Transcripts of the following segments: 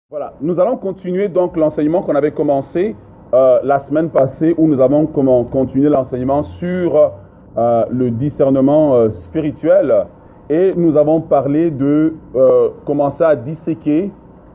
Voilà, nous allons continuer donc l'enseignement qu'on avait commencé la semaine passée où nous avons continué l'enseignement sur le discernement spirituel et nous avons parlé de commencer à disséquer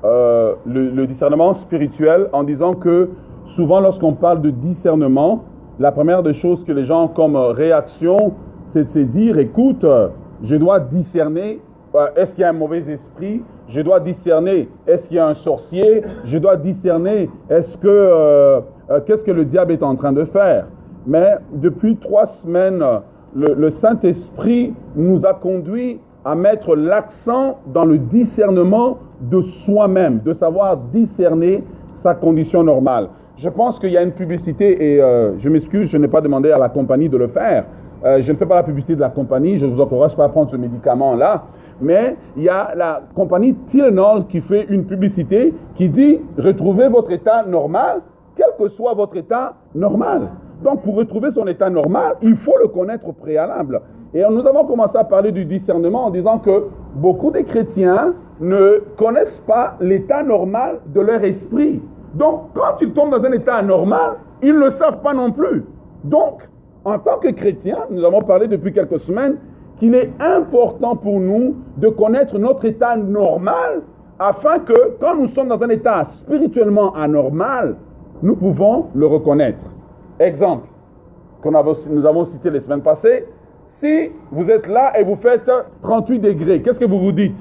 le discernement spirituel en disant que souvent lorsqu'on parle de discernement, la première des choses que les gens ont comme réaction, c'est de se dire, écoute, je dois discerner. Est-ce qu'il y a un mauvais esprit? Je dois discerner. Est-ce qu'il y a un sorcier? Je dois discerner. Qu'est-ce que le diable est en train de faire? Mais depuis 3 semaines, le Saint-Esprit nous a conduits à mettre l'accent dans le discernement de soi-même, de savoir discerner sa condition normale. Je pense qu'il y a une publicité et je m'excuse, je n'ai pas demandé à la compagnie de le faire. Je ne fais pas la publicité de la compagnie, je ne vous encourage pas à prendre ce médicament-là. Mais il y a la compagnie Tylenol qui fait une publicité qui dit « Retrouvez votre état normal, quel que soit votre état normal ». Donc, pour retrouver son état normal, il faut le connaître au préalable. Et nous avons commencé à parler du discernement en disant que beaucoup de chrétiens ne connaissent pas l'état normal de leur esprit. Donc, quand ils tombent dans un état anormal, ils ne le savent pas non plus. Donc, en tant que chrétiens, nous avons parlé depuis quelques semaines qu'il est important pour nous de connaître notre état normal afin que, quand nous sommes dans un état spirituellement anormal, nous pouvons le reconnaître. Exemple, nous avons cité les semaines passées, si vous êtes là et vous faites 38 degrés, qu'est-ce que vous vous dites?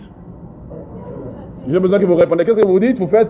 J'ai besoin que vous répondiez. Qu'est-ce que vous dites? Vous faites...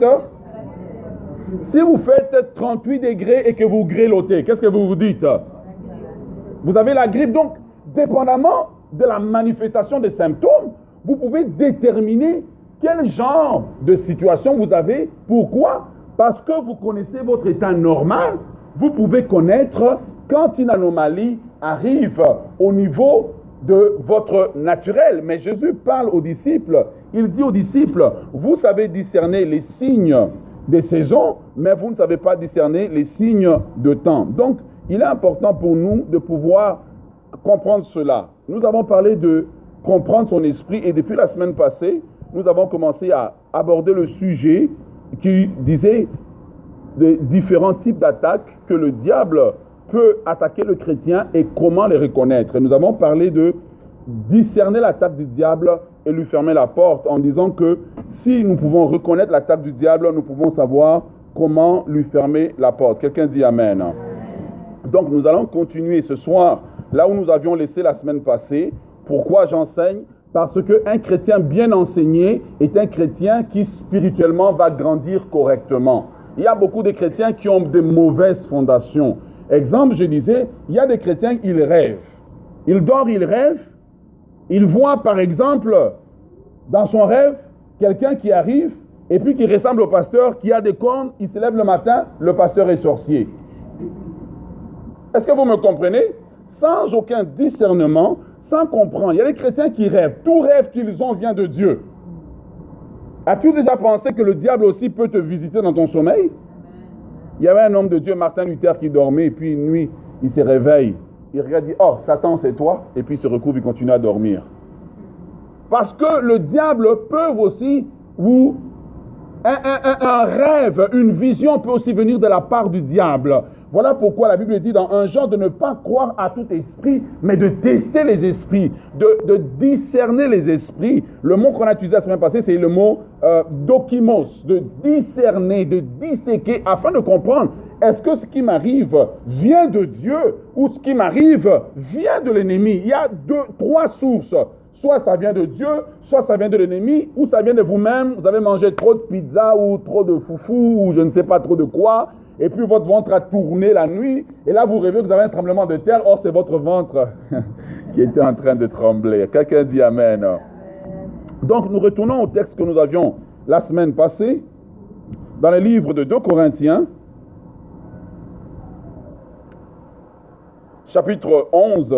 Si vous faites 38 degrés et que vous grelottez, qu'est-ce que vous vous dites? Vous avez la grippe, donc, dépendamment de la manifestation des symptômes, vous pouvez déterminer quel genre de situation vous avez. Pourquoi? Parce que vous connaissez votre état normal, vous pouvez connaître quand une anomalie arrive au niveau de votre naturel. Mais Jésus parle aux disciples, il dit aux disciples, vous savez discerner les signes des saisons, mais vous ne savez pas discerner les signes de temps. Donc, il est important pour nous de pouvoir comprendre cela. Nous avons parlé de comprendre son esprit et depuis la semaine passée, nous avons commencé à aborder le sujet qui disait des différents types d'attaques que le diable peut attaquer le chrétien et comment les reconnaître. Et nous avons parlé de discerner l'attaque du diable et lui fermer la porte en disant que si nous pouvons reconnaître l'attaque du diable, nous pouvons savoir comment lui fermer la porte. Quelqu'un dit Amen. Donc nous allons continuer ce soir là où nous avions laissé la semaine passée. Pourquoi j'enseigne? Parce qu'un chrétien bien enseigné est un chrétien qui spirituellement va grandir correctement. Il y a beaucoup de chrétiens qui ont de mauvaises fondations. Exemple, je disais, il y a des chrétiens, ils rêvent. Ils dorment, ils rêvent. Ils voient par exemple, dans son rêve, quelqu'un qui arrive et puis qui ressemble au pasteur, qui a des cornes, il se lève le matin, le pasteur est sorcier. Est-ce que vous me comprenez? Sans aucun discernement, sans comprendre. Il y a des chrétiens qui rêvent. Tout rêve qu'ils ont vient de Dieu. As-tu déjà pensé que le diable aussi peut te visiter dans ton sommeil? Il y avait un homme de Dieu, Martin Luther, qui dormait et puis une nuit, il se réveille. Il regarde, dit, oh, Satan, c'est toi. Et puis il se recouvre, il continue à dormir. Parce que le diable peut aussi vous... Un rêve, une vision peut aussi venir de la part du diable. Voilà pourquoi la Bible dit dans 1 Jean de ne pas croire à tout esprit, mais de tester les esprits, de discerner les esprits. Le mot qu'on a utilisé la semaine passée, c'est le mot dokimos, de discerner, de disséquer, afin de comprendre, est-ce que ce qui m'arrive vient de Dieu ou ce qui m'arrive vient de l'ennemi? Il y a 3 sources. Soit ça vient de Dieu, soit ça vient de l'ennemi, ou ça vient de vous-même. Vous avez mangé trop de pizza ou trop de foufou ou je ne sais pas trop de quoi. Et puis votre ventre a tourné la nuit. Et là, vous rêvez que vous avez un tremblement de terre. Or, c'est votre ventre qui était en train de trembler. Quelqu'un dit Amen. Donc, nous retournons au texte que nous avions la semaine passée. Dans le livre de 2 Corinthiens, chapitre 11.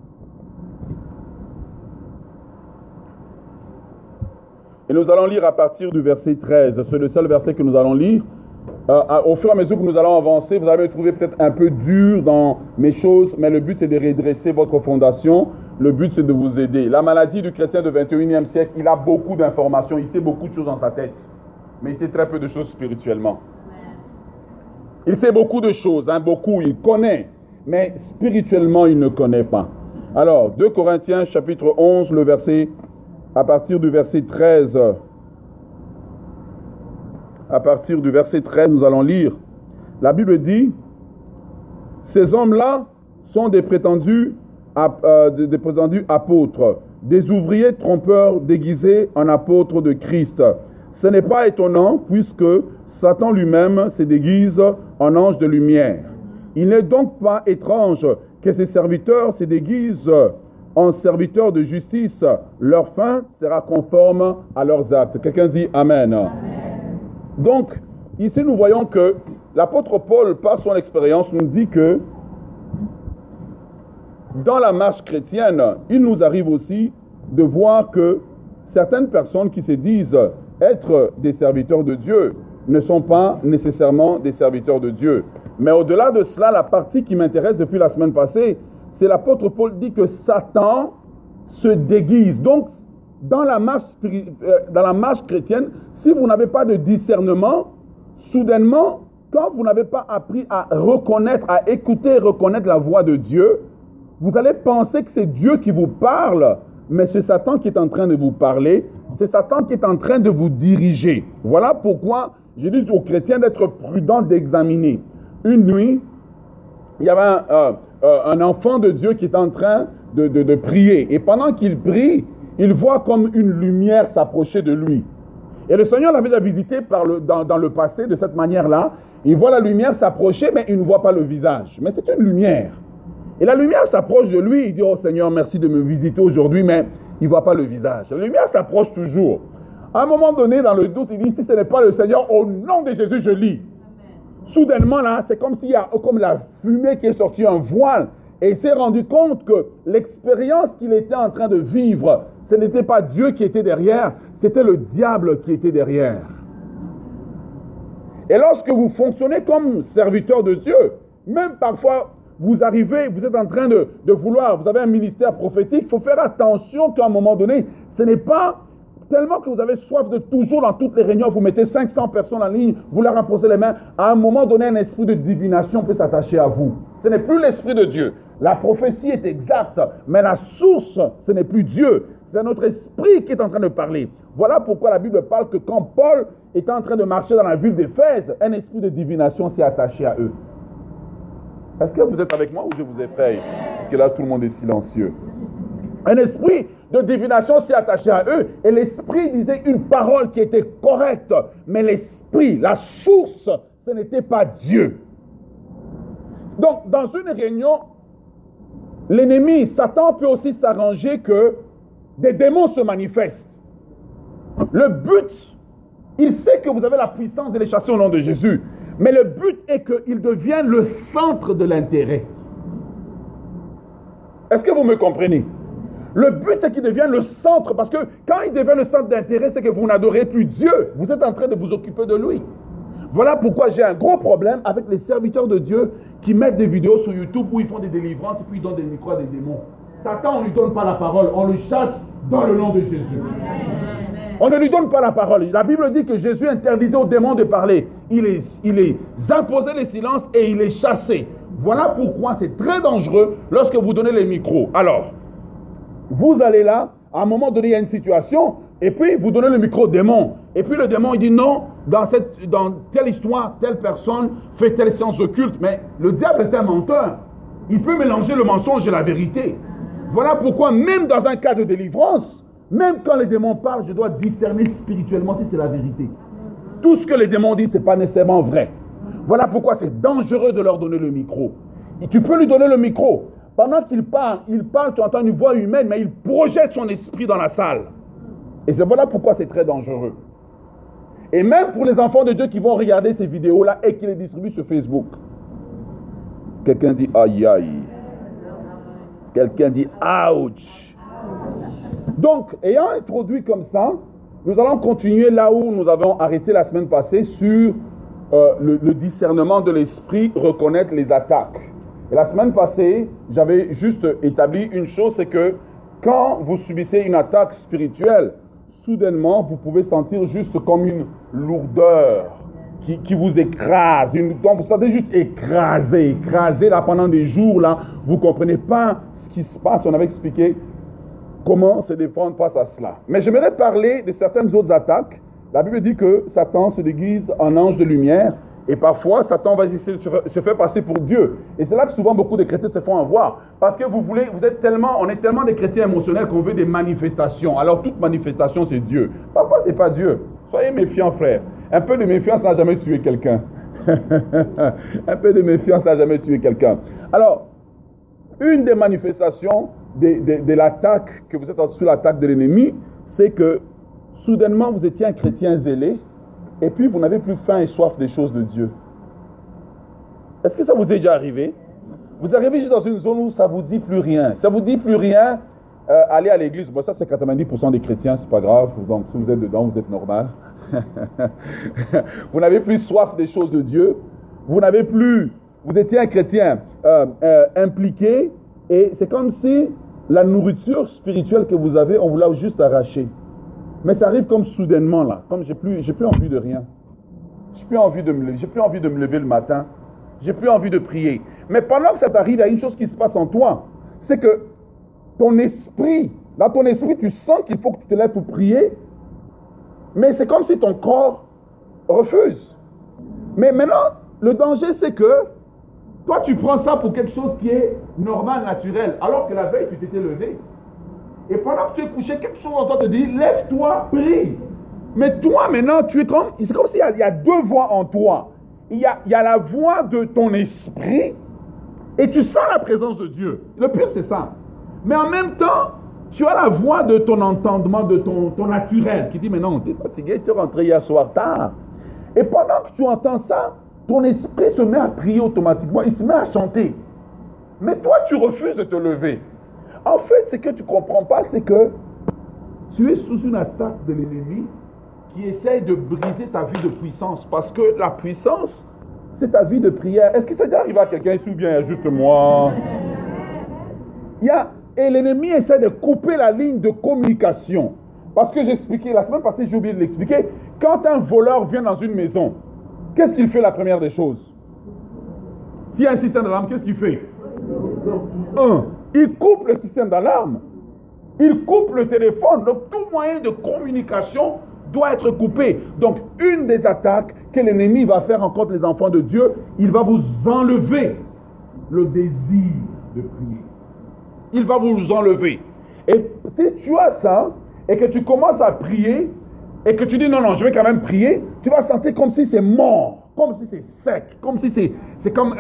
Et nous allons lire à partir du verset 13. C'est le seul verset que nous allons lire. Au fur et à mesure que nous allons avancer, vous allez me trouver peut-être un peu dur dans mes choses, mais le but c'est de redresser votre fondation. Le but c'est de vous aider. La maladie du chrétien du 21e siècle, il a beaucoup d'informations, il sait beaucoup de choses dans sa tête. mais il sait très peu de choses spirituellement. Il sait beaucoup de choses, hein, beaucoup, il connaît, mais spirituellement, il ne connaît pas. Alors, 2 Corinthiens chapitre 11, à partir du verset 13. À partir du verset 13, nous allons lire. La Bible dit, ces hommes-là sont des prétendus apôtres, des ouvriers trompeurs déguisés en apôtres de Christ. Ce n'est pas étonnant puisque Satan lui-même se déguise en ange de lumière. Il n'est donc pas étrange que ses serviteurs se déguisent en serviteurs de justice. Leur fin sera conforme à leurs actes. Quelqu'un dit Amen. Amen. Donc, ici nous voyons que l'apôtre Paul, par son expérience, nous dit que dans la marche chrétienne, il nous arrive aussi de voir que certaines personnes qui se disent être des serviteurs de Dieu ne sont pas nécessairement des serviteurs de Dieu. Mais au-delà de cela, la partie qui m'intéresse depuis la semaine passée, c'est l'apôtre Paul dit que Satan se déguise. Donc, dans la marche chrétienne, si vous n'avez pas de discernement, soudainement, quand vous n'avez pas appris à reconnaître, à écouter et reconnaître la voix de Dieu, vous allez penser que c'est Dieu qui vous parle, mais c'est Satan qui est en train de vous parler, c'est Satan qui est en train de vous diriger. Voilà pourquoi je dis aux chrétiens d'être prudents, d'examiner. Une nuit, il y avait un enfant de Dieu qui est en train de prier. Et pendant qu'il prie, il voit comme une lumière s'approcher de lui. Et le Seigneur l'avait déjà visité dans le passé de cette manière-là. Il voit la lumière s'approcher, mais il ne voit pas le visage. Mais c'est une lumière. Et la lumière s'approche de lui. Il dit, oh Seigneur, merci de me visiter aujourd'hui, mais il ne voit pas le visage. La lumière s'approche toujours. À un moment donné, dans le doute, il dit, si ce n'est pas le Seigneur, au nom de Jésus, je lis. Soudainement, là, c'est comme s'il y a comme la fumée qui est sortie, un voile. Et il s'est rendu compte que l'expérience qu'il était en train de vivre, ce n'était pas Dieu qui était derrière, c'était le diable qui était derrière. Et lorsque vous fonctionnez comme serviteur de Dieu, même parfois, vous arrivez, vous êtes en train de vouloir, vous avez un ministère prophétique, il faut faire attention qu'à un moment donné, ce n'est pas tellement que vous avez soif de toujours dans toutes les réunions, vous mettez 500 personnes en ligne, vous leur imposez les mains, à un moment donné, un esprit de divination peut s'attacher à vous. Ce n'est plus l'esprit de Dieu. La prophétie est exacte, mais la source, ce n'est plus Dieu. C'est notre esprit qui est en train de parler. Voilà pourquoi la Bible parle que quand Paul était en train de marcher dans la ville d'Éphèse, un esprit de divination s'est attaché à eux. Est-ce que vous êtes avec moi ou je vous effraie? Parce que là, tout le monde est silencieux. Un esprit de divination s'est attaché à eux et l'esprit disait une parole qui était correcte. Mais l'esprit, la source, ce n'était pas Dieu. Donc, dans une réunion, l'ennemi, Satan, peut aussi s'arranger que des démons se manifestent. Le but, il sait que vous avez la puissance de les chasser au nom de Jésus. Mais le but est qu'ils deviennent le centre de l'intérêt. Est-ce que vous me comprenez? Le but, c'est qu'ils deviennent le centre, parce que quand ils deviennent le centre d'intérêt, c'est que vous n'adorez plus Dieu. Vous êtes en train de vous occuper de lui. Voilà pourquoi j'ai un gros problème avec les serviteurs de Dieu qui mettent des vidéos sur YouTube où ils font des délivrances et puis ils donnent des micros à des démons. Satan, on ne lui donne pas la parole, on le chasse dans le nom de Jésus. On ne lui donne pas la parole. La Bible dit que Jésus interdisait aux démons de parler. Il les imposait le silence et il les chassait. Voilà pourquoi c'est très dangereux lorsque vous donnez les micros. Alors, vous allez là, à un moment donné, il y a une situation, et puis vous donnez le micro au démon. Et puis le démon, il dit non, dans telle histoire, telle personne fait telle science occulte. Mais le diable est un menteur. Il peut mélanger le mensonge et la vérité. Voilà pourquoi, même dans un cas de délivrance, même quand les démons parlent, je dois discerner spirituellement si c'est la vérité. Tout ce que les démons disent, ce n'est pas nécessairement vrai. Voilà pourquoi c'est dangereux de leur donner le micro. Et tu peux lui donner le micro. Pendant qu'il parle, tu entends une voix humaine, mais il projette son esprit dans la salle. Et c'est voilà pourquoi c'est très dangereux. Et même pour les enfants de Dieu qui vont regarder ces vidéos-là et qui les distribuent sur Facebook. Quelqu'un dit aïe aïe. Quelqu'un dit ouch. Donc, ayant introduit comme ça, nous allons continuer là où nous avons arrêté la semaine passée sur le discernement de l'esprit, reconnaître les attaques. Et la semaine passée, j'avais juste établi une chose, c'est que quand vous subissez une attaque spirituelle, soudainement, vous pouvez sentir juste comme une lourdeur qui vous écrase. Donc, vous sentez juste écrasé là pendant des jours, là. Vous ne comprenez pas ce qui se passe. On avait expliqué comment se défendre face à cela. Mais j'aimerais parler de certaines autres attaques. La Bible dit que Satan se déguise en ange de lumière et parfois Satan va essayer de se faire passer pour Dieu. Et c'est là que souvent beaucoup de chrétiens se font avoir. Parce que on est tellement des chrétiens émotionnels qu'on veut des manifestations. Alors toute manifestation c'est Dieu. Parfois c'est pas Dieu. Soyez méfiants frère. Un peu de méfiance n'a jamais tué quelqu'un. Un peu de méfiance n'a jamais tué quelqu'un. Alors, une des manifestations de l'attaque, que vous êtes sous l'attaque de l'ennemi, c'est que soudainement vous étiez un chrétien zélé et puis vous n'avez plus faim et soif des choses de Dieu. Est-ce que ça vous est déjà arrivé? Vous arrivez juste dans une zone où ça ne vous dit plus rien. Ça ne vous dit plus rien, allez à l'église. Bon, ça c'est 90% des chrétiens, c'est pas grave. Donc si vous êtes dedans, vous êtes normal. Vous n'avez plus soif des choses de Dieu. Vous étiez un chrétien impliqué et c'est comme si la nourriture spirituelle que vous avez, on vous l'a juste arrachée. Mais ça arrive comme soudainement là, comme j'ai plus envie de rien. J'ai plus envie de me lever le matin. J'ai plus envie de prier. Mais pendant que ça t'arrive, il y a une chose qui se passe en toi, c'est que dans ton esprit, tu sens qu'il faut que tu te lèves pour prier, mais c'est comme si ton corps refuse. Mais maintenant, le danger c'est que toi tu prends ça pour quelque chose qui est normal, naturel, alors que la veille tu t'étais levé. Et pendant que tu es couché, quelque chose en toi te dit, lève-toi, prie. Mais toi maintenant, c'est comme s'il y a deux voix en toi. Il y a la voix de ton esprit et tu sens la présence de Dieu. Le pire c'est ça. Mais en même temps, tu as la voix de ton entendement, de ton naturel qui dit, mais non, tu es fatigué, tu es rentré hier soir tard. Et pendant que tu entends ça, ton esprit se met à prier automatiquement, il se met à chanter. Mais toi, tu refuses de te lever. En fait, ce que tu ne comprends pas, c'est que tu es sous une attaque de l'ennemi qui essaye de briser ta vie de puissance. Parce que la puissance, c'est ta vie de prière. Est-ce que ça déjà arrivé à quelqu'un ici ou bien juste moi? Et l'ennemi essaie de couper la ligne de communication. Parce que j'expliquais, la semaine passée, j'ai oublié de l'expliquer. Quand un voleur vient dans une maison, qu'est-ce qu'il fait la première des choses? S'il y a un système d'alarme, qu'est-ce qu'il fait? Il coupe le système d'alarme. Il coupe le téléphone. Donc, tout moyen de communication doit être coupé. Donc, une des attaques que l'ennemi va faire contre les enfants de Dieu, il va vous enlever le désir de prier. Il va vous enlever. Et si tu as ça, et que tu commences à prier, et que tu dis non, je vais quand même prier, tu vas sentir comme si c'est mort, comme si c'est sec, comme si c'est comme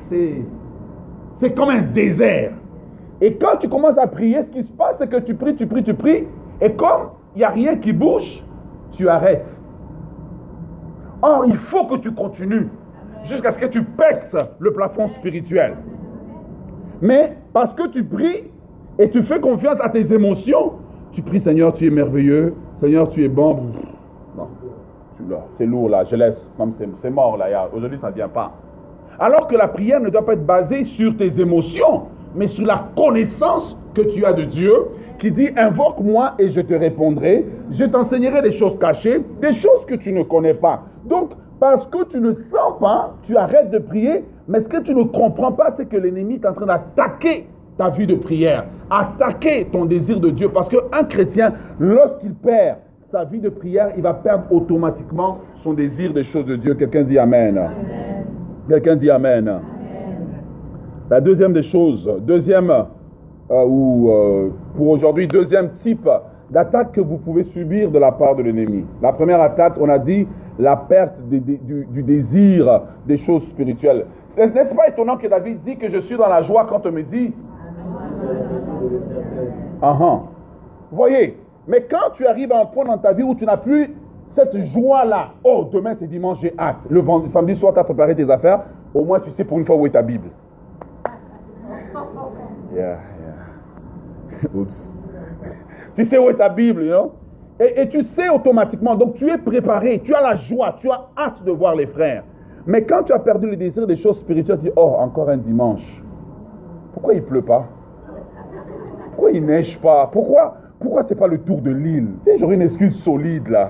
un désert. Et quand tu commences à prier, ce qui se passe, c'est que tu pries, et comme il n'y a rien qui bouge, tu arrêtes. Or, il faut que tu continues jusqu'à ce que tu perces le plafond spirituel. Mais parce que tu pries et tu fais confiance à tes émotions, tu pries, Seigneur, tu es merveilleux, Seigneur, tu es bon. Non, c'est lourd là, je laisse, comme c'est mort là, aujourd'hui ça ne vient pas. Alors que la prière ne doit pas être basée sur tes émotions, mais sur la connaissance que tu as de Dieu, qui dit, invoque-moi et je te répondrai, je t'enseignerai des choses cachées, des choses que tu ne connais pas. Donc, parce que tu ne sens pas, tu arrêtes de prier, mais ce que tu ne comprends pas, c'est que l'ennemi est en train d'attaquer ta vie de prière, attaquer ton désir de Dieu. Parce qu'un chrétien, lorsqu'il perd sa vie de prière, il va perdre automatiquement son désir des choses de Dieu. Quelqu'un dit Amen. Amen. Quelqu'un dit Amen. Amen. La deuxième des choses, pour aujourd'hui, deuxième type d'attaque que vous pouvez subir de la part de l'ennemi. La première attaque, on a dit, la perte du désir des choses spirituelles. N'est-ce pas étonnant que David dit que je suis dans la joie quand on me dit Voyez, mais quand tu arrives à un point dans ta vie où tu n'as plus cette joie-là, oh, demain c'est dimanche, j'ai hâte. Le samedi soir, tu as préparé tes affaires, au moins tu sais pour une fois où est ta Bible. Oups. Tu sais où est ta Bible, you know? Et tu sais automatiquement, donc tu es préparé, tu as la joie, tu as hâte de voir les frères. Mais quand tu as perdu le désir des choses spirituelles, tu dis, oh, encore un dimanche. Pourquoi il ne pleut pas? Pourquoi il ne neige pas? Pourquoi pourquoi c'est pas le tour de l'île? Tu sais, j'aurais une excuse solide là.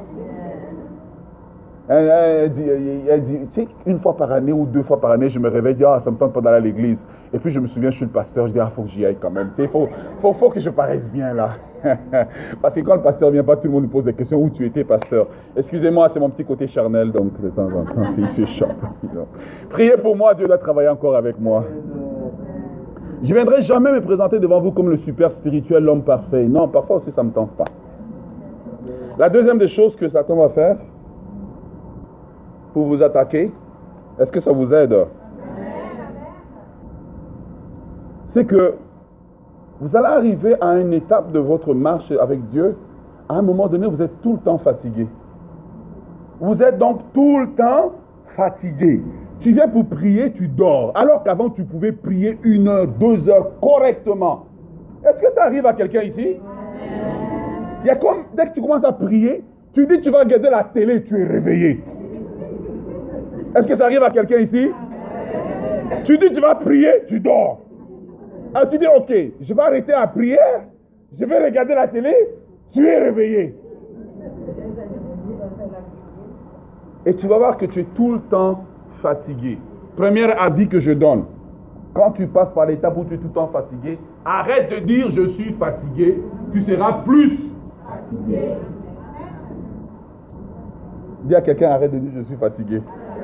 Elle dit, tu sais, une fois par année ou 2 fois par année, je me réveille, je dis, ah, ça me tente pas d'aller à l'église. Et puis je me souviens, je suis le pasteur, je dis, ah, faut que j'y aille quand même. Tu sais, faut que je paraisse bien là. Parce que quand le pasteur vient pas, tout le monde nous pose des questions, où tu étais pasteur? Excusez-moi, c'est mon petit côté charnel, donc de temps en temps, c'est chiant. Priez pour moi, Dieu doit travailler encore avec moi. Je ne viendrai jamais me présenter devant vous comme le super spirituel, l'homme parfait. Non, parfois aussi ça ne me tente pas. La deuxième des choses que Satan va faire pour vous attaquer, est-ce que ça vous aide? C'est que vous allez arriver à une étape de votre marche avec Dieu, à un moment donné, vous êtes tout le temps fatigué. Vous êtes donc tout le temps fatigué. Tu viens pour prier, tu dors. Alors qu'avant, tu pouvais prier 1 heure, 2 heures correctement. Est-ce que ça arrive à quelqu'un ici? Il y a comme, dès que tu commences à prier, tu dis tu vas regarder la télé, tu es réveillé. Est-ce que ça arrive à quelqu'un ici? Tu dis tu vas prier, tu dors. Alors tu dis ok, je vais arrêter la prière, je vais regarder la télé, tu es réveillé. Et tu vas voir que tu es tout le temps fatigué. Premier avis que je donne, quand tu passes par l'étape où tu es tout le temps fatigué, arrête de dire je suis fatigué, tu seras plus fatigué. Dis à quelqu'un arrête de dire je suis fatigué.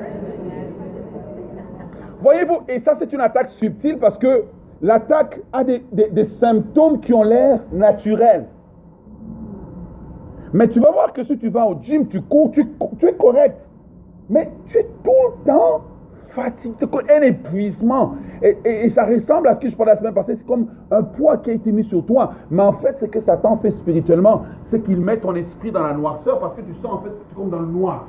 Voyez-vous, et ça c'est une attaque subtile parce que l'attaque a des symptômes qui ont l'air naturels. Mais tu vas voir que si tu vas au gym, tu cours, tu es correct. Mais tu es tout le temps fatigué, un épuisement. Et ça ressemble à ce que je parlais la semaine passée, c'est comme un poids qui a été mis sur toi. Mais en fait, ce que Satan fait spirituellement, c'est qu'il met ton esprit dans la noirceur parce que tu sens en fait que tu es comme dans le noir.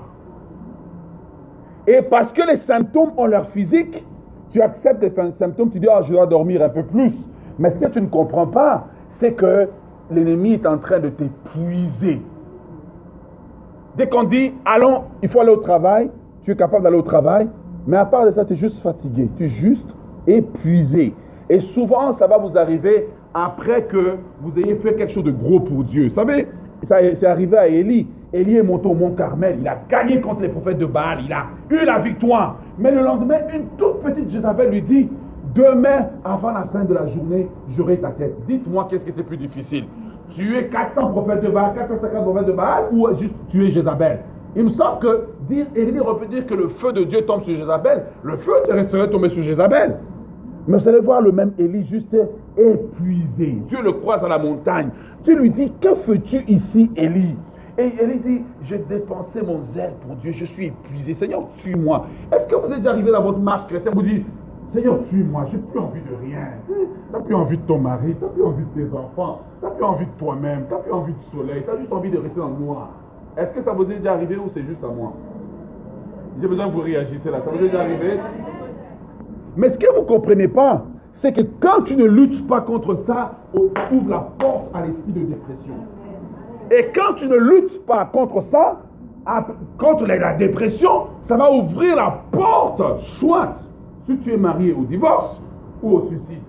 Et parce que les symptômes ont leur physique, tu acceptes les symptômes, tu dis, ah, je dois dormir un peu plus. Mais ce que tu ne comprends pas, c'est que l'ennemi est en train de t'épuiser. Dès qu'on dit, allons, il faut aller au travail, tu es capable d'aller au travail, mais à part de ça, tu es juste fatigué, tu es juste épuisé. Et souvent, ça va vous arriver après que vous ayez fait quelque chose de gros pour Dieu. Vous savez, c'est arrivé à Élie. Élie est monté au mont Carmel, il a gagné contre les prophètes de Baal, il a eu la victoire. Mais le lendemain, une toute petite Jézabel lui dit, demain, avant la fin de la journée, j'aurai ta tête. Dites-moi qu'est-ce qui était plus difficile. Tuer 400 prophètes de Baal, 450 prophètes de Baal, ou juste tuer Jézabel? Il me semble que Élie aurait pu dire que le feu de Dieu tombe sur Jézabel. Le feu serait tombé sur Jézabel. Mais vous allez voir le même Élie juste épuisé. Dieu le croise à la montagne. Dieu lui dit, que fais-tu ici, Élie? Et Élie dit, j'ai dépensé mon zèle pour Dieu, je suis épuisé. Seigneur, tue-moi. Est-ce que vous êtes déjà arrivé dans votre marche chrétienne, vous dites, Seigneur, tue-moi, j'ai plus envie de rien. Tu n'as plus envie de ton mari, tu n'as plus envie de tes enfants, tu n'as plus envie de toi-même, tu n'as plus envie du soleil, tu as juste envie de rester dans le noir. Est-ce que ça vous est déjà arrivé ou c'est juste à moi? J'ai besoin que vous réagissiez là. Ça vous est déjà arrivé? Mais ce que vous ne comprenez pas, c'est que quand tu ne luttes pas contre ça, ça ouvre la porte à l'esprit de dépression. Et quand tu ne luttes pas contre ça, contre la dépression, ça va ouvrir la porte, soit si tu es marié au divorce ou au suicide.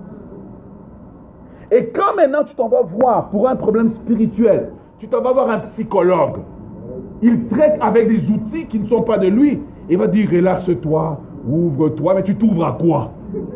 Et quand maintenant tu t'en vas voir pour un problème spirituel, tu t'en vas voir un psychologue, il traite avec des outils qui ne sont pas de lui. Il va dire relaxe-toi, ouvre-toi, mais tu t'ouvres à quoi?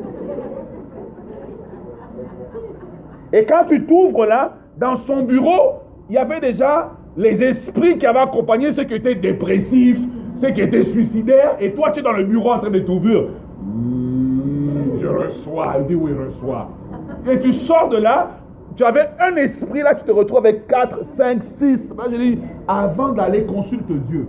Et quand tu t'ouvres là, dans son bureau, il y avait déjà les esprits qui avaient accompagné ceux qui étaient dépressifs, ceux qui étaient suicidaires, et toi tu es dans le bureau en train de t'ouvrir. Je reçois, il dit oui, reçois. Et tu sors de là, tu avais un esprit là, tu te retrouves avec 4, 5, 6. Moi je dis, avant d'aller, consulte Dieu.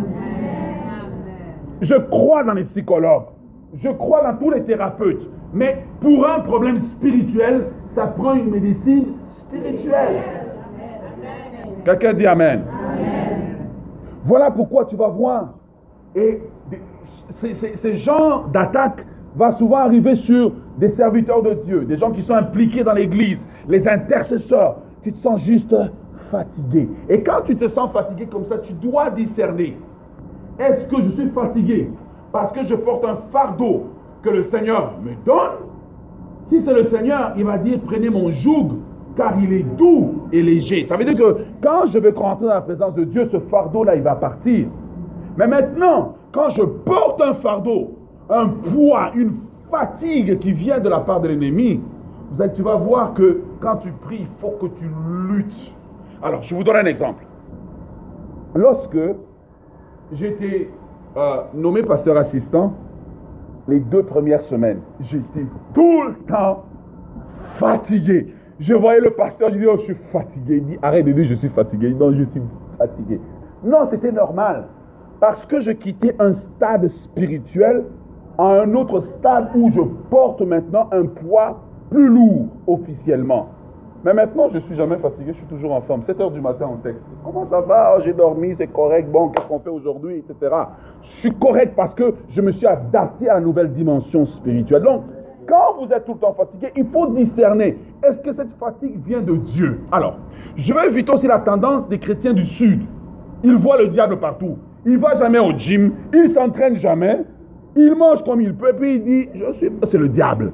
Je crois dans les psychologues, je crois dans tous les thérapeutes, mais pour un problème spirituel, ça prend une médecine spirituelle. Quelqu'un dit Amen. Amen. Voilà pourquoi tu vas voir. Et ces genres d'attaques vont souvent arriver sur des serviteurs de Dieu, des gens qui sont impliqués dans l'église, les intercesseurs. Tu te sens juste fatigué. Et quand tu te sens fatigué comme ça, tu dois discerner. Est-ce que je suis fatigué parce que je porte un fardeau que le Seigneur me donne? Si c'est le Seigneur, il va dire prenez mon joug car il est doux et léger. Ça veut dire que quand je vais rentrer dans la présence de Dieu, ce fardeau-là, il va partir. Mais maintenant, quand je porte un fardeau, un poids, une fatigue qui vient de la part de l'ennemi, tu vas voir que quand tu pries, il faut que tu luttes. Alors, je vous donne un exemple. Lorsque j'étais nommé pasteur assistant, les 2 premières semaines, j'étais tout le temps fatigué. Je voyais le pasteur, je dis, oh, je suis fatigué. Il dit, arrête de dire, je suis fatigué. Non, je suis fatigué. Non, c'était normal. Parce que je quittais un stade spirituel à un autre stade où je porte maintenant un poids plus lourd officiellement. Mais maintenant, je ne suis jamais fatigué, je suis toujours en forme. 7 heures du matin en texte. Comment ça va? Oh, j'ai dormi, c'est correct. Bon, qu'est-ce qu'on fait aujourd'hui, etc. Je suis correct parce que je me suis adapté à la nouvelle dimension spirituelle. Donc, quand vous êtes tout le temps fatigué, il faut discerner. Est-ce que cette fatigue vient de Dieu? Alors, je vais éviter aussi la tendance des chrétiens du Sud. Ils voient le diable partout. Il ne va jamais au gym, il ne s'entraîne jamais, il mange comme il peut, puis il dit, c'est le diable.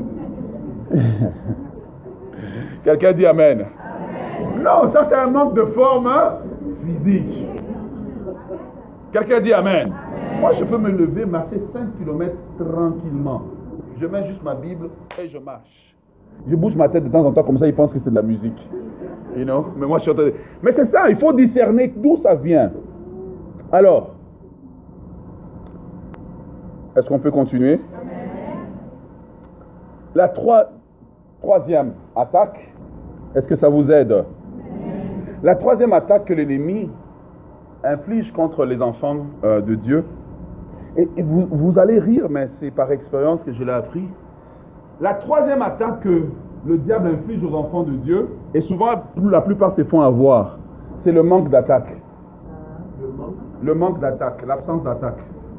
Quelqu'un dit amen. Amen. Non, ça c'est un manque de forme physique. Quelqu'un dit amen. Amen. Moi je peux me lever, marcher 5 km tranquillement. Je mets juste ma Bible et je marche. Je bouge ma tête de temps en temps comme ça, ils pensent que c'est de la musique. You know? Mais moi je suis en train de... Mais c'est ça, il faut discerner d'où ça vient. Alors, est-ce qu'on peut continuer? La troisième attaque, est-ce que ça vous aide? La troisième attaque que l'ennemi inflige contre les enfants de Dieu, et vous allez rire, mais c'est par expérience que je l'ai appris. La troisième attaque que le diable inflige aux enfants de Dieu, et souvent, la plupart se font avoir, c'est le manque d'attaque. Le manque d'attaque, l'absence d'attaque.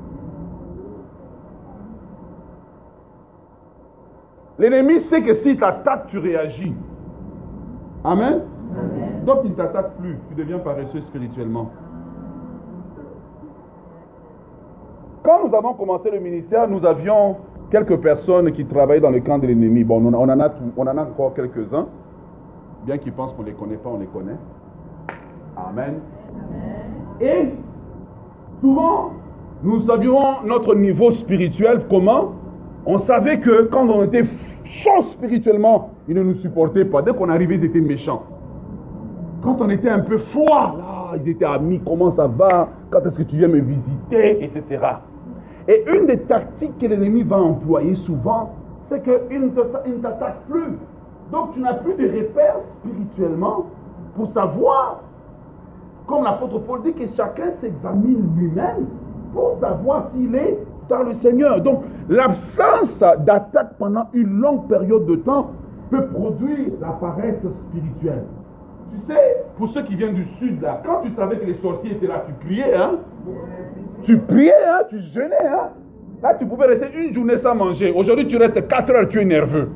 L'ennemi sait que s'il t'attaque, tu réagis. Amen. Amen. Donc il ne t'attaque plus, tu deviens paresseux spirituellement. Quand nous avons commencé le ministère, nous avions quelques personnes qui travaillaient dans le camp de l'ennemi. Bon, on en a encore quelques-uns. Bien qu'ils pensent qu'on ne les connaît pas, on les connaît. Amen. Et souvent, nous savions notre niveau spirituel comment. On savait que quand on était chaud spirituellement, ils ne nous supportaient pas. Dès qu'on arrivait, ils étaient méchants. Quand on était un peu froid, là, ils étaient amis, comment ça va? Quand est-ce que tu viens me visiter? Etc. Et une des tactiques que l'ennemi va employer souvent, c'est qu'il ne t'attaque plus. Donc tu n'as plus de repères spirituellement pour savoir, comme l'apôtre Paul dit, que chacun s'examine lui-même pour savoir s'il est dans le Seigneur. Donc, l'absence d'attaque pendant une longue période de temps peut produire la paresse spirituelle. Tu sais, pour ceux qui viennent du Sud, là, quand tu savais que les sorciers étaient là, tu priais, hein? Tu priais, hein? Tu jeûnais, hein? Là, tu pouvais rester une journée sans manger. Aujourd'hui, tu restes 4 heures, tu es nerveux.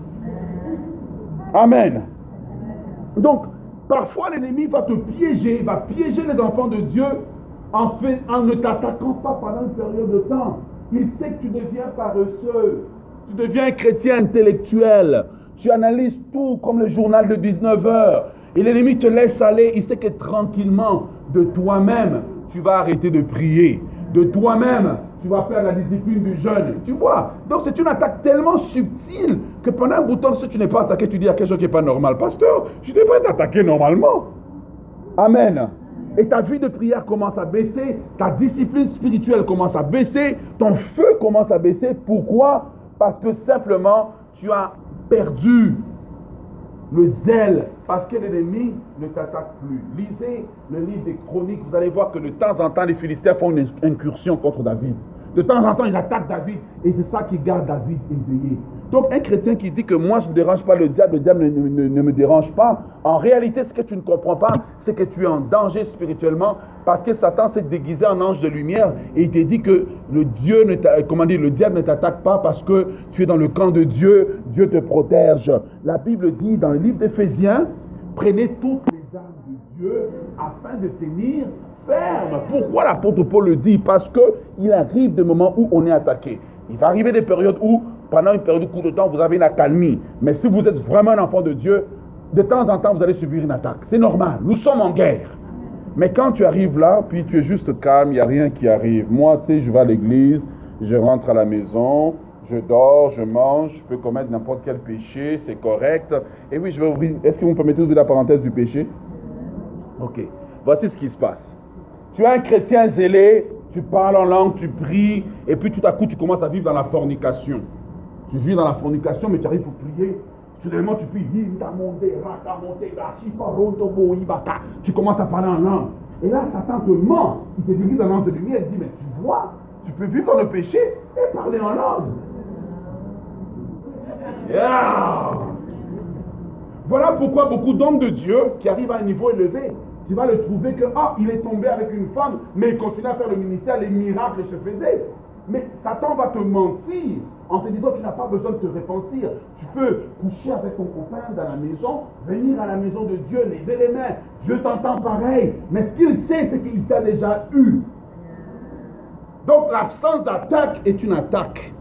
Amen. Donc, parfois, l'ennemi va te piéger, va piéger les enfants de Dieu en ne t'attaquant pas pendant une période de temps. Il sait que tu deviens paresseux, tu deviens un chrétien intellectuel, tu analyses tout comme le journal de 19 heures, et l'ennemi te laisse aller, il sait que tranquillement, de toi-même, tu vas arrêter de prier, de toi-même, tu vas faire la discipline du jeûne, tu vois. Donc c'est une attaque tellement subtile que pendant un bout de temps, si tu n'es pas attaqué, tu dis à quelque chose qui n'est pas normal. Pasteur, je devrais être attaqué normalement. Amen. Et ta vie de prière commence à baisser, ta discipline spirituelle commence à baisser, ton feu commence à baisser. Pourquoi? Parce que simplement, tu as perdu le zèle, parce que l'ennemi ne t'attaque plus. Lisez le livre des Chroniques, vous allez voir que de temps en temps, les Philistins font une incursion contre David. De temps en temps, ils attaquent David, et c'est ça qui garde David éveillé. Donc, un chrétien qui dit que moi, je ne dérange pas le diable ne me dérange pas, en réalité, ce que tu ne comprends pas, c'est que tu es en danger spirituellement, parce que Satan s'est déguisé en ange de lumière, et il te dit que le diable ne t'attaque pas parce que tu es dans le camp de Dieu, Dieu te protège. La Bible dit dans le livre d'Éphésiens, prenez toutes les armes de Dieu afin de tenir ferme. Pourquoi l'apôtre Paul le dit? Parce qu'il arrive des moments où on est attaqué. Il va arriver des périodes où, pendant une période de court de temps, vous avez une accalmie. Mais si vous êtes vraiment un enfant de Dieu, de temps en temps, vous allez subir une attaque. C'est normal, nous sommes en guerre. Mais quand tu arrives là, puis tu es juste calme, il n'y a rien qui arrive. Moi, tu sais, je vais à l'église, je rentre à la maison, je dors, je mange, je peux commettre n'importe quel péché, c'est correct. Et oui, je vais ouvrir. Est-ce que vous me permettez d'ouvrir la parenthèse du péché? Ok. Voici ce qui se passe. Tu es un chrétien zélé, tu parles en langue, tu pries, et puis tout à coup, tu commences à vivre dans la fornication. Tu vis dans la fornication, mais tu arrives pour prier. Soudainement, tu pries. Tu commences à parler en langue. Et là, Satan te ment. Il se déguise en ange de lumière. Il dit, mais tu vois, tu peux vivre dans le péché et parler en langue. Yeah. Voilà pourquoi beaucoup d'hommes de Dieu qui arrivent à un niveau élevé, tu vas le trouver que, il est tombé avec une femme, mais il continue à faire le ministère, les miracles se faisaient. Mais Satan va te mentir en te disant que tu n'as pas besoin de te repentir. Tu peux coucher avec ton copain dans la maison, venir à la maison de Dieu, lever les mains. Dieu t'entend pareil. Mais ce qu'il sait, c'est qu'il t'a déjà eu. Donc l'absence d'attaque est une attaque.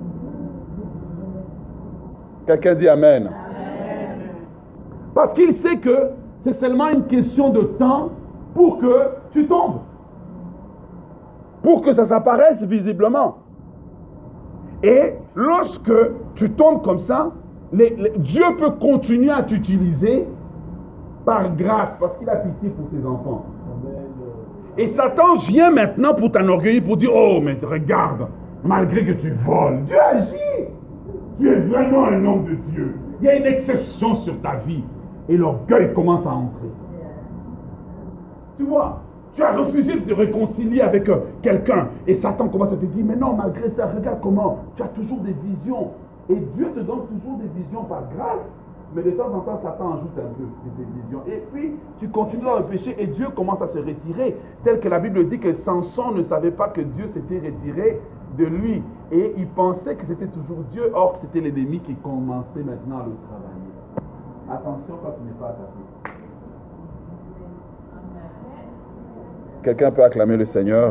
Quelqu'un dit Amen. Amen. Parce qu'il sait que c'est seulement une question de temps pour que tu tombes. Pour que ça s'apparaisse visiblement. Et lorsque tu tombes comme ça, Dieu peut continuer à t'utiliser par grâce, parce qu'il a pitié pour ses enfants. Et Satan vient maintenant pour t'enorgueillir, pour dire, oh, mais regarde, malgré que tu voles, Dieu agit. Tu es vraiment un homme de Dieu. Il y a une exception sur ta vie. Et l'orgueil commence à entrer. Tu vois, tu as refusé de te réconcilier avec quelqu'un. Et Satan commence à te dire, mais non, malgré ça, regarde comment. Tu as toujours des visions. Et Dieu te donne toujours des visions par grâce. Mais de temps en temps, Satan ajoute un peu de ces visions. Et puis, tu continues dans le péché et Dieu commence à se retirer. Tel que la Bible dit que Samson ne savait pas que Dieu s'était retiré de lui. Et il pensait que c'était toujours Dieu. Or, c'était l'ennemi qui commençait maintenant à le travailler. Attention quand tu n'es pas attaqué. Quelqu'un peut acclamer le Seigneur?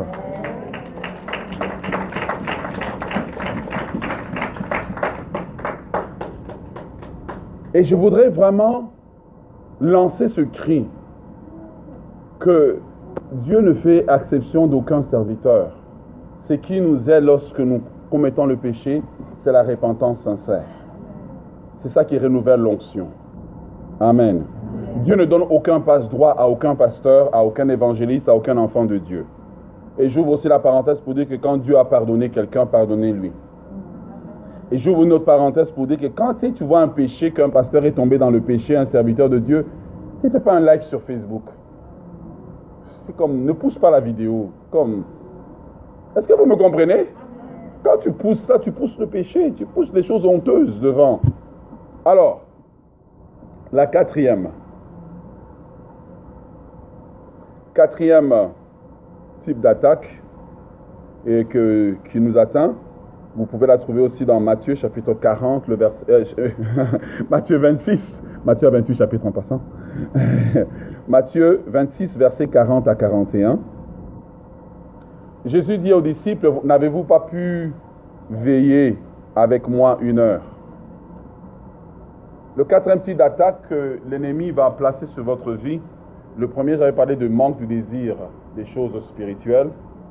Et je voudrais vraiment lancer ce cri que Dieu ne fait exception d'aucun serviteur. Ce qui nous aide lorsque nous commettons le péché, c'est la repentance sincère. C'est ça qui renouvelle l'onction. Amen. Dieu ne donne aucun passe-droit à aucun pasteur, à aucun évangéliste, à aucun enfant de Dieu. Et j'ouvre aussi la parenthèse pour dire que quand Dieu a pardonné quelqu'un, pardonnez-lui. Et j'ouvre une autre parenthèse pour dire que quand tu vois un péché, qu'un pasteur est tombé dans le péché, un serviteur de Dieu, tu ne fais pas un like sur Facebook. C'est comme, ne pousse pas la vidéo. Comme, est-ce que vous me comprenez? Quand tu pousses ça, tu pousses le péché, tu pousses des choses honteuses devant. Alors, la quatrième type d'attaque et qui nous atteint, vous pouvez la trouver aussi dans Matthieu chapitre 40, le verset, Matthieu 26, Matthieu 28 chapitre en passant, Matthieu 26 verset 40 à 41. Jésus dit aux disciples, n'avez-vous pas pu veiller avec moi 1 heure? Le quatrième type d'attaque que l'ennemi va placer sur votre vie, le premier, j'avais parlé de manque de désir des choses spirituelles.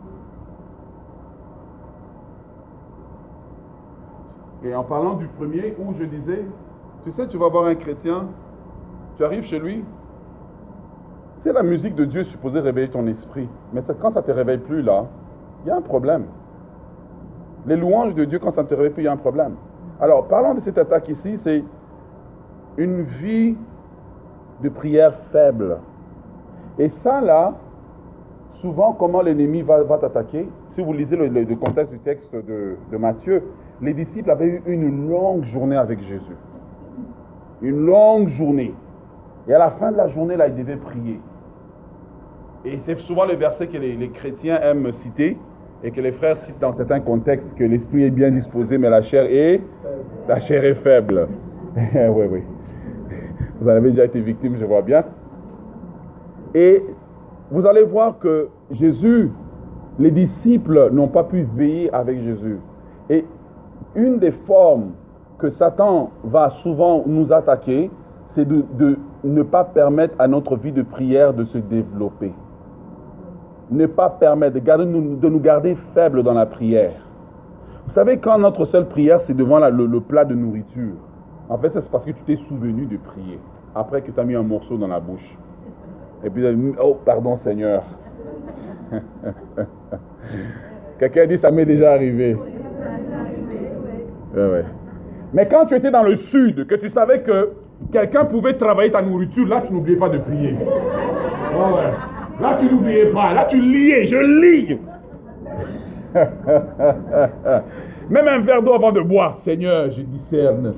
Et en parlant du premier, où je disais, tu sais, tu vas voir un chrétien, tu arrives chez lui, c'est la musique de Dieu supposée réveiller ton esprit. Mais quand ça ne te réveille plus là, il y a un problème. Les louanges de Dieu, quand ça ne te réveille plus, il y a un problème. Alors, parlons de cette attaque ici, c'est une vie de prière faible. Et ça là, souvent, comment l'ennemi va t'attaquer? Si vous lisez le contexte du texte de Matthieu, les disciples avaient eu une longue journée avec Jésus. Une longue journée. Et à la fin de la journée, là, ils devaient prier. Et c'est souvent le verset que les chrétiens aiment citer et que les frères citent dans certains contextes, que l'esprit est bien disposé, mais la chair est faible. Oui, oui. Vous en avez déjà été victime, je vois bien. Et vous allez voir que Jésus, les disciples n'ont pas pu veiller avec Jésus. Et une des formes que Satan va souvent nous attaquer, c'est de ne pas permettre à notre vie de prière de se développer. Ne pas permettre de nous garder faibles dans la prière. Vous savez, quand notre seule prière, c'est devant le plat de nourriture, en fait, c'est parce que tu t'es souvenu de prier, après que tu as mis un morceau dans la bouche. Et puis, oh, pardon Seigneur. Quelqu'un dit, ça m'est déjà arrivé. Ouais. Mais quand tu étais dans le sud, que tu savais que quelqu'un pouvait travailler ta nourriture, là, tu n'oubliais pas de prier. Ouais. Là, tu n'oubliais pas. Là, tu liais. Je lis. Même un verre d'eau avant de boire. Seigneur, je discerne.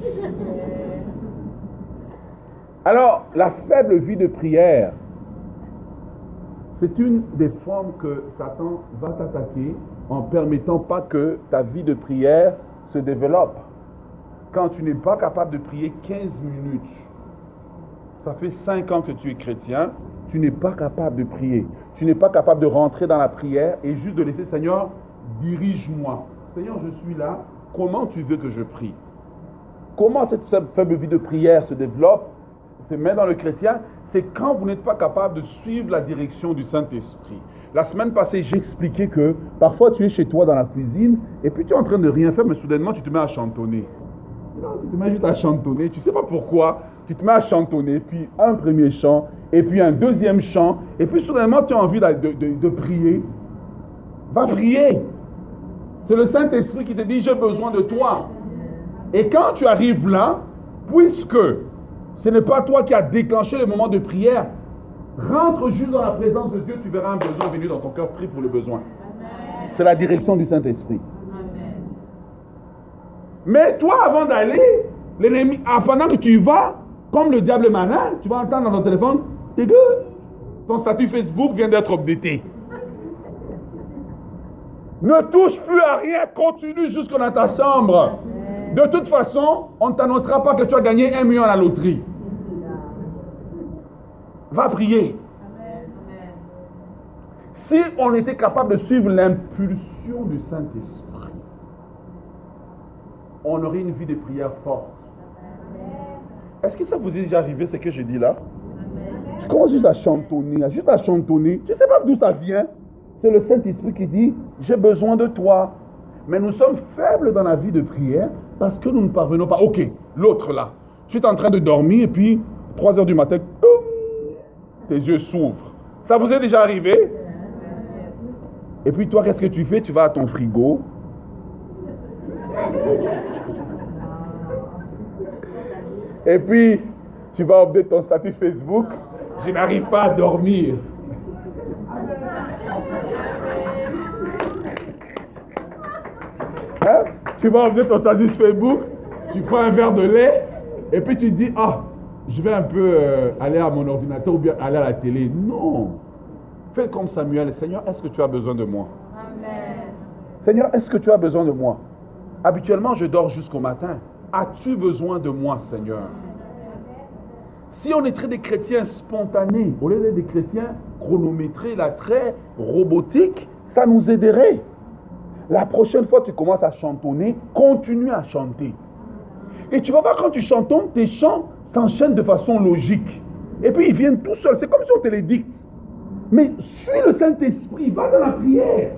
Alors, la faible vie de prière, c'est une des formes que Satan va t'attaquer en ne permettant pas que ta vie de prière se développe. Quand tu n'es pas capable de prier 15 minutes, ça fait 5 ans que tu es chrétien, tu n'es pas capable de prier. Tu n'es pas capable de rentrer dans la prière et juste de laisser, Seigneur, dirige-moi. Seigneur, je suis là, comment tu veux que je prie? Comment cette faible vie de prière se développe, se met dans le chrétien? C'est quand vous n'êtes pas capable de suivre la direction du Saint-Esprit. La semaine passée, j'expliquais que parfois tu es chez toi dans la cuisine et puis tu es en train de rien faire, mais soudainement tu te mets à chantonner. Tu te mets juste à chantonner, tu ne sais pas pourquoi, tu te mets à chantonner, puis un premier chant, et puis un deuxième chant, et puis soudainement tu as envie de prier. Va prier. C'est le Saint-Esprit qui te dit, j'ai besoin de toi. Et quand tu arrives là, puisque ce n'est pas toi qui as déclenché le moment de prière, rentre juste dans la présence de Dieu, tu verras un besoin venir dans ton cœur, prie pour le besoin. C'est la direction du Saint-Esprit. Mais toi, avant d'aller, l'ennemi, pendant que tu y vas, comme le diable malin, tu vas entendre dans ton téléphone, ton statut Facebook vient d'être updaté. Ne touche plus à rien, continue jusqu'à dans ta chambre. De toute façon, on ne t'annoncera pas que tu as gagné 1 million à la loterie. Va prier. Si on était capable de suivre l'impulsion du Saint-Esprit, on aurait une vie de prière forte. Est-ce que ça vous est déjà arrivé, ce que je dis là? Tu commences juste à chantonner. Tu ne sais pas d'où ça vient. C'est le Saint-Esprit qui dit, j'ai besoin de toi. Mais nous sommes faibles dans la vie de prière parce que nous ne parvenons pas. Ok, l'autre là, tu es en train de dormir et puis 3 heures du matin, tes yeux s'ouvrent. Ça vous est déjà arrivé? Et puis toi, qu'est-ce que tu fais? Tu vas à ton frigo. Et puis, tu vas update ton statut Facebook. Je n'arrive pas à dormir. Hein? Tu vas update ton statut Facebook. Tu prends un verre de lait. Et puis tu dis, je vais un peu aller à mon ordinateur ou bien aller à la télé. Non. Fais comme Samuel. Seigneur, est-ce que tu as besoin de moi? Amen. Seigneur, est-ce que tu as besoin de moi? Habituellement, je dors jusqu'au matin. As-tu besoin de moi, Seigneur? Si on était des chrétiens spontanés, au lieu d'être des chrétiens chronométrés, là, très robotiques, ça nous aiderait. La prochaine fois que tu commences à chantonner, continue à chanter. Et tu vas voir, quand tu chantonnes, tes chants s'enchaînent de façon logique. Et puis ils viennent tout seuls. C'est comme si on te les dicte. Mais suis le Saint-Esprit, va dans la prière.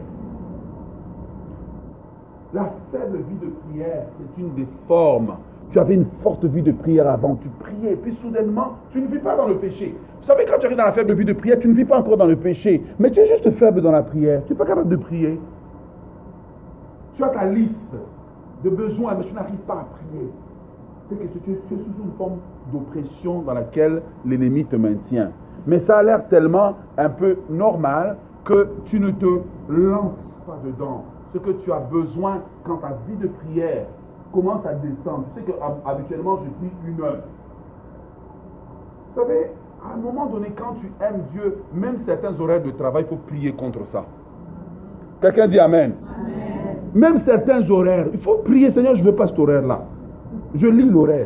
La faible vie de prière, c'est une des formes. Tu avais une forte vie de prière avant, tu priais, et puis soudainement, tu ne vis pas dans le péché. Vous savez, quand tu arrives dans la faible vie de prière, tu ne vis pas encore dans le péché, mais tu es juste faible dans la prière. Tu n'es pas capable de prier. Tu as ta liste de besoins, mais tu n'arrives pas à prier. C'est que tu es sous une forme d'oppression dans laquelle l'ennemi te maintient. Mais ça a l'air tellement un peu normal que tu ne te lances pas dedans. Ce que tu as besoin quand ta vie de prière commence à descendre. Tu sais qu'habituellement, je prie 1 heure. Vous savez, à un moment donné, quand tu aimes Dieu, même certains horaires de travail, il faut prier contre ça. Quelqu'un dit Amen. Amen. Même certains horaires, il faut prier, Seigneur, je ne veux pas cet horaire-là. Je lis l'horaire.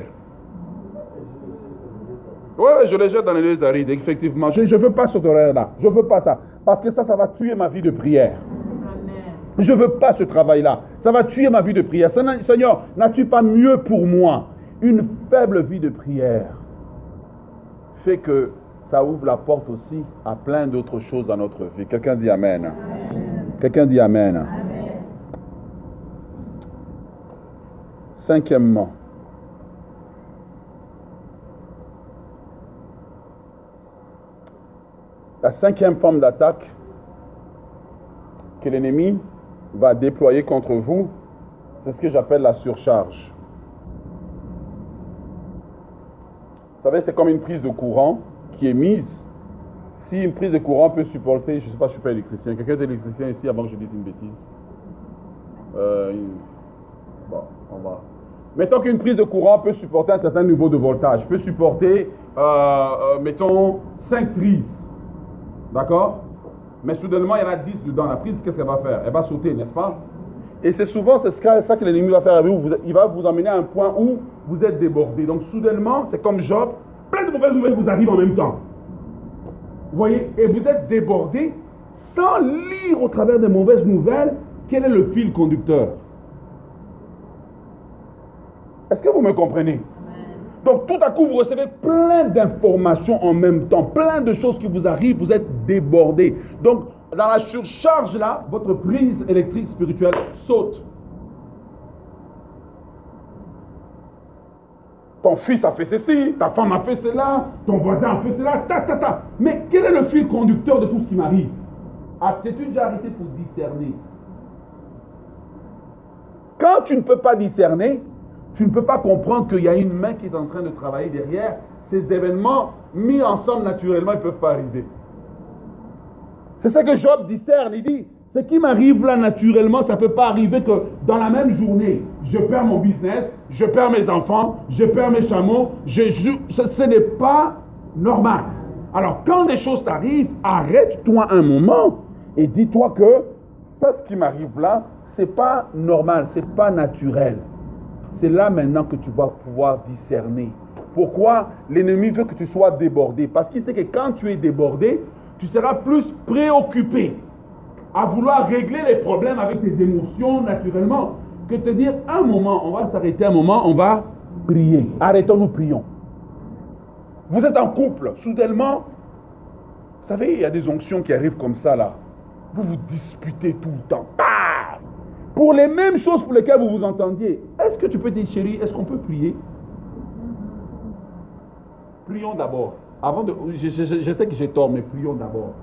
Oui, je les jette dans les lieux arides, effectivement. Je ne veux pas cet horaire-là. Je ne veux pas ça. Parce que ça va tuer ma vie de prière. Je ne veux pas ce travail-là. Ça va tuer ma vie de prière. Seigneur, n'as-tu pas mieux pour moi? Une faible vie de prière fait que ça ouvre la porte aussi à plein d'autres choses dans notre vie. Quelqu'un dit Amen. Quelqu'un dit Amen. Amen. Cinquièmement, la cinquième forme d'attaque que l'ennemi va déployer contre vous, c'est ce que j'appelle la surcharge. Vous savez, c'est comme une prise de courant qui est mise. Si une prise de courant peut supporter, je ne sais pas, je ne suis pas électricien. Quelqu'un est électricien ici avant que je dise une bêtise? Bon, on va. Mettons qu'une prise de courant peut supporter un certain niveau de voltage, peut supporter, mettons, 5 prises. D'accord? Mais soudainement, il y en a 10 dedans. La prise, qu'est-ce qu'elle va faire? Elle va sauter, n'est-ce pas? Et c'est souvent ça que l'ennemi va faire avec vous. Il va vous emmener à un point où vous êtes débordé. Donc soudainement, c'est comme Job, plein de mauvaises nouvelles vous arrivent en même temps. Vous voyez? Et vous êtes débordé sans lire au travers des mauvaises nouvelles quel est le fil conducteur. Est-ce que vous me comprenez? Donc tout à coup, vous recevez plein d'informations en même temps, plein de choses qui vous arrivent, vous êtes débordé. Donc, dans la surcharge là, votre prise électrique spirituelle saute. Ton fils a fait ceci, ta femme a fait cela, ton voisin a fait cela, ta. Mais quel est le fil conducteur de tout ce qui m'arrive? As-tu déjà arrêté pour discerner? Quand tu ne peux pas discerner, tu ne peux pas comprendre qu'il y a une main qui est en train de travailler derrière. Ces événements mis ensemble naturellement, ils ne peuvent pas arriver. C'est ça que Job discerne. Il dit, ce qui m'arrive là naturellement, ça ne peut pas arriver que dans la même journée, je perds mon business, je perds mes enfants, je perds mes chameaux. Ce n'est pas normal. Alors quand des choses t'arrivent, arrête-toi un moment et dis-toi que ça, ce qui m'arrive là, ce n'est pas normal, ce n'est pas naturel. C'est là maintenant que tu vas pouvoir discerner. Pourquoi l'ennemi veut que tu sois débordé? Parce qu'il sait que quand tu es débordé, tu seras plus préoccupé à vouloir régler les problèmes avec tes émotions naturellement que te dire un moment, on va s'arrêter un moment, on va prier. Arrêtons-nous, prions. Vous êtes en couple, soudainement, vous savez, il y a des onctions qui arrivent comme ça là. Vous vous disputez tout le temps. Pour les mêmes choses pour lesquelles vous vous entendiez. Est-ce que tu peux dire, chérie, est-ce qu'on peut prier? Prions d'abord. Avant de, je sais que j'ai tort, mais prions d'abord.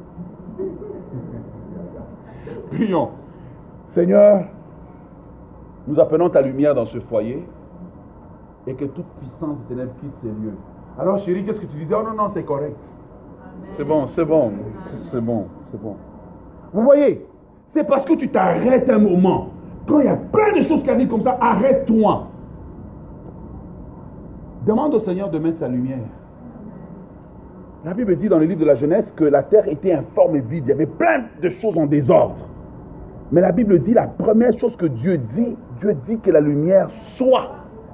Prions. Seigneur, nous appelons ta lumière dans ce foyer et que toute puissance des ténèbres quitte ces lieux. Alors chérie, qu'est-ce que tu disais? Oh non, c'est correct. C'est bon. Vous voyez, c'est parce que tu t'arrêtes un moment. Quand il y a plein de choses qui arrivent comme ça, arrête-toi. Demande au Seigneur de mettre sa lumière. La Bible dit dans le livre de la Genèse que la terre était informe et vide. Il y avait plein de choses en désordre. Mais la Bible dit, la première chose que Dieu dit que la lumière soit.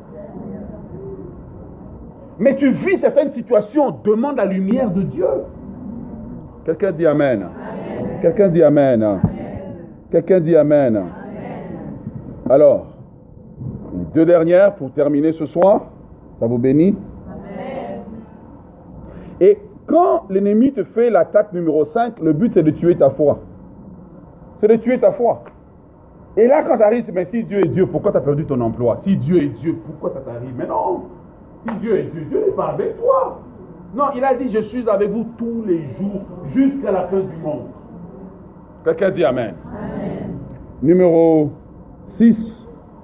Mais tu vis certaines situations, demande la lumière de Dieu. Quelqu'un dit Amen. Amen. Quelqu'un dit Amen. Amen. Quelqu'un dit Amen. Amen. Alors, les deux dernières pour terminer ce soir. Ça vous bénit? Amen. Et quand l'ennemi te fait l'attaque numéro 5, le but c'est de tuer ta foi. C'est de tuer ta foi. Et là, quand ça arrive, mais si Dieu est Dieu, pourquoi tu as perdu ton emploi? Si Dieu est Dieu, pourquoi ça t'arrive? Mais non! Si Dieu est Dieu, Dieu n'est pas avec toi. Non, il a dit, je suis avec vous tous les jours, jusqu'à la fin du monde. Quelqu'un dit Amen. Amen. Numéro 6.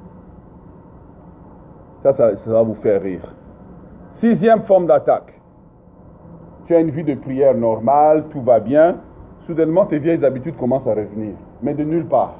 Ça va vous faire rire. 6e forme d'attaque. Tu as une vie de prière normale, tout va bien. Soudainement, tes vieilles habitudes commencent à revenir. Mais de nulle part.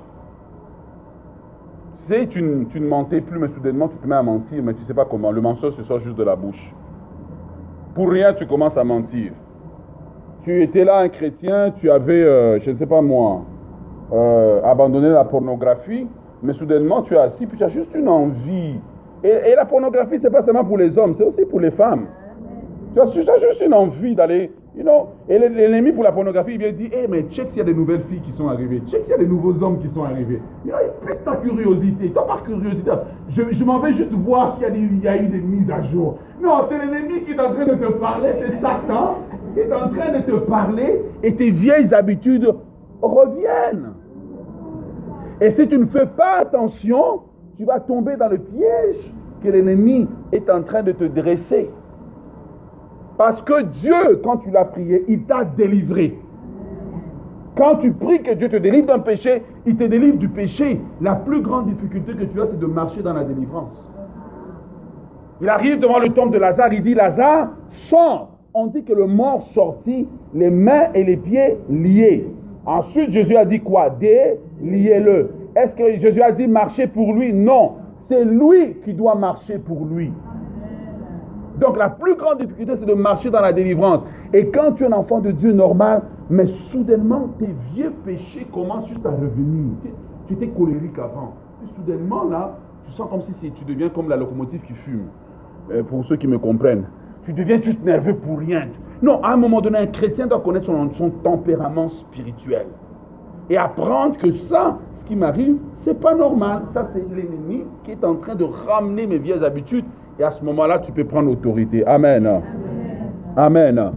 Tu sais, tu ne mentais plus, mais soudainement, tu te mets à mentir, mais tu ne sais pas comment. Le mensonge se sort juste de la bouche. Pour rien, tu commences à mentir. Tu étais là, un chrétien, tu avais, je ne sais pas moi, abandonné la pornographie, mais soudainement, tu es assis, puis tu as juste une envie. Et la pornographie, ce n'est pas seulement pour les hommes, c'est aussi pour les femmes. Tu as juste une envie d'aller You know? Et l'ennemi pour la pornographie, il vient dire, hey, mais check s'il y a des nouvelles filles qui sont arrivées, check s'il y a des nouveaux hommes qui sont arrivés. You know, il pique ta curiosité. Toi, par curiosité, je m'en vais juste voir s'il y a eu des mises à jour. Non, c'est l'ennemi qui est en train de te parler, c'est Satan qui est en train de te parler et tes vieilles habitudes reviennent. Et si tu ne fais pas attention, tu vas tomber dans le piège que l'ennemi est en train de te dresser. Parce que Dieu, quand tu l'as prié, il t'a délivré. Quand tu pries que Dieu te délivre d'un péché, il te délivre du péché. La plus grande difficulté que tu as, c'est de marcher dans la délivrance. Il arrive devant le tombe de Lazare, il dit, Lazare, sors. On dit que le mort sortit, les mains et les pieds liés. Ensuite, Jésus a dit quoi? Déliez-le. Est-ce que Jésus a dit marcher pour lui? Non. C'est lui qui doit marcher pour lui. Donc la plus grande difficulté, c'est de marcher dans la délivrance. Et quand tu es un enfant de Dieu normal, mais soudainement, tes vieux péchés commencent juste à revenir. Tu étais colérique avant. Puis soudainement, là, tu sens comme si tu deviens comme la locomotive qui fume. Pour ceux qui me comprennent. Tu deviens juste nerveux pour rien. Non, à un moment donné, un chrétien doit connaître son tempérament spirituel. Et apprendre que ça, ce qui m'arrive, c'est pas normal. Ça, c'est l'ennemi qui est en train de ramener mes vieilles habitudes. Et à ce moment-là, tu peux prendre autorité. Amen. Amen. Amen.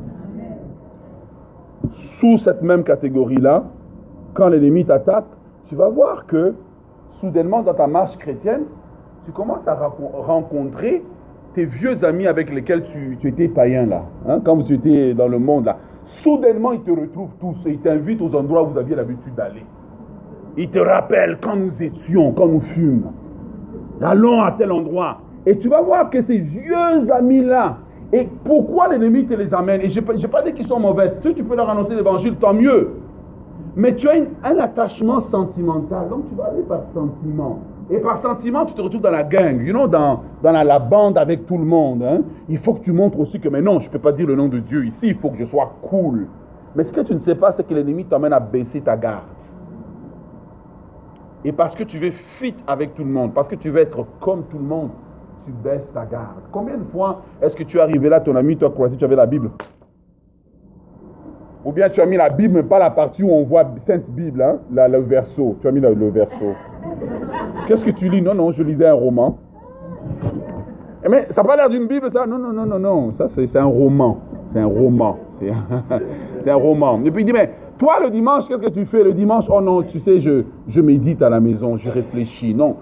Sous cette même catégorie-là, quand l'ennemi t'attaque, tu vas voir que, soudainement, dans ta marche chrétienne, tu commences à rencontrer tes vieux amis avec lesquels tu étais païen, là. Hein, quand tu étais dans le monde, là. Soudainement, ils te retrouvent tous et ils t'invitent aux endroits où vous aviez l'habitude d'aller. Ils te rappellent quand nous étions, quand nous fûmes. Allons à tel endroit. Et tu vas voir que ces vieux amis-là, et pourquoi l'ennemi te les amène? Et je n'ai pas dit qu'ils sont mauvais. Si tu peux leur annoncer l'évangile, tant mieux. Mais tu as un attachement sentimental. Donc tu vas aller par sentiment. Et par sentiment, tu te retrouves dans la gang, you know, dans la bande avec tout le monde. Hein. Il faut que tu montres aussi que, mais non, je ne peux pas dire le nom de Dieu ici, il faut que je sois cool. Mais ce que tu ne sais pas, c'est que l'ennemi t'emmène à baisser ta garde. Et parce que tu veux fit avec tout le monde, parce que tu veux être comme tout le monde, tu baisses ta garde. Combien de fois est-ce que tu es arrivé là, ton ami t'a croisé, tu avais la Bible? Ou bien tu as mis la Bible, mais pas la partie où on voit Sainte Bible, hein, le verso. Tu as mis le verso. Qu'est-ce que tu lis? Non, non, je lisais un roman. Mais ça n'a pas l'air d'une Bible, ça? Non, non, non, non, non. Ça, c'est un roman. C'est un roman. C'est un roman. Et puis il dit, mais toi, le dimanche, qu'est-ce que tu fais? Le dimanche, oh non, tu sais, je médite à la maison, je réfléchis. Non.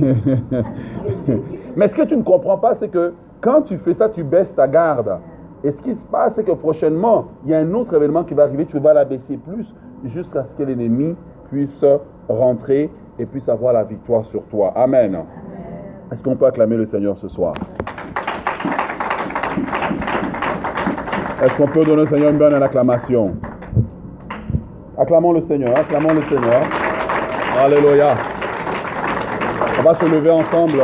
Mais ce que tu ne comprends pas, c'est que quand tu fais ça, tu baisses ta garde. Et ce qui se passe, c'est que prochainement, il y a un autre événement qui va arriver, tu vas la baisser plus, jusqu'à ce que l'ennemi puisse rentrer et puisse avoir la victoire sur toi. Amen. Est-ce qu'on peut acclamer le Seigneur ce soir? Est-ce qu'on peut donner au Seigneur une bonne acclamation? Acclamons le Seigneur, acclamons le Seigneur. Alléluia. On va se lever ensemble.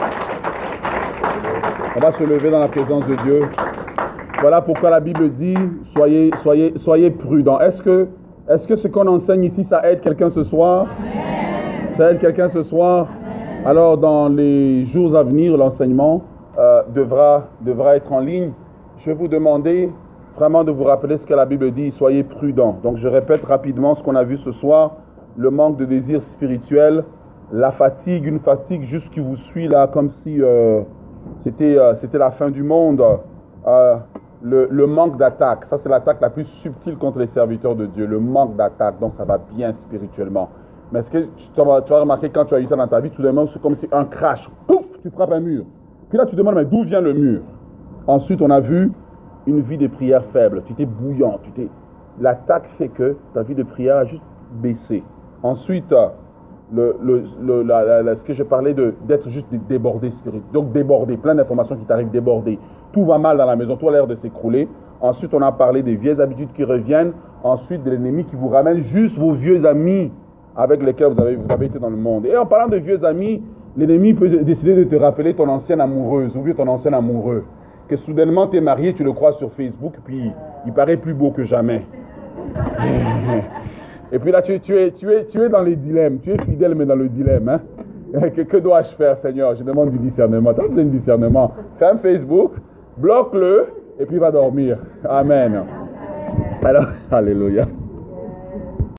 On va se lever dans la présence de Dieu. Voilà pourquoi la Bible dit, soyez prudents. Est-ce que ce qu'on enseigne ici, ça aide quelqu'un ce soir? Amen. Ça aide quelqu'un ce soir? Amen. Alors, dans les jours à venir, l'enseignement devra être en ligne. Je vais vous demander vraiment de vous rappeler ce que la Bible dit, soyez prudents. Donc, je répète rapidement ce qu'on a vu ce soir. Le manque de désir spirituel, la fatigue, une fatigue juste qui vous suit là, comme si c'était la fin du monde. Le manque d'attaque, ça c'est l'attaque la plus subtile contre les serviteurs de Dieu, le manque d'attaque, donc ça va bien spirituellement. Mais est-ce que tu vas remarquer quand tu as eu ça dans ta vie, tout d'un coup c'est comme si un crash, pouf, tu frappes un mur. Puis là tu te demandes, mais d'où vient le mur? Ensuite on a vu une vie de prière faible, tu étais bouillant, l'attaque fait que ta vie de prière a juste baissé. Ensuite, ce que je parlais d'être juste débordé spirituellement, donc débordé, plein d'informations qui t'arrivent débordées. Tout va mal dans la maison, tout a l'air de s'écrouler. Ensuite, on a parlé des vieilles habitudes qui reviennent. Ensuite, de l'ennemi qui vous ramène juste vos vieux amis avec lesquels vous avez été dans le monde. Et en parlant de vieux amis, l'ennemi peut décider de te rappeler ton ancienne amoureuse ou bien ton ancien amoureux. Que soudainement, tu es marié, tu le crois sur Facebook, puis il paraît plus beau que jamais. Et puis là, tu es dans les dilemmes. Tu es fidèle, mais dans le dilemme. Hein? Que dois-je faire, Seigneur? Je demande du discernement. Tu as besoin de discernement. Ferme Facebook, bloque-le, et puis va dormir. Amen. Alors, alléluia.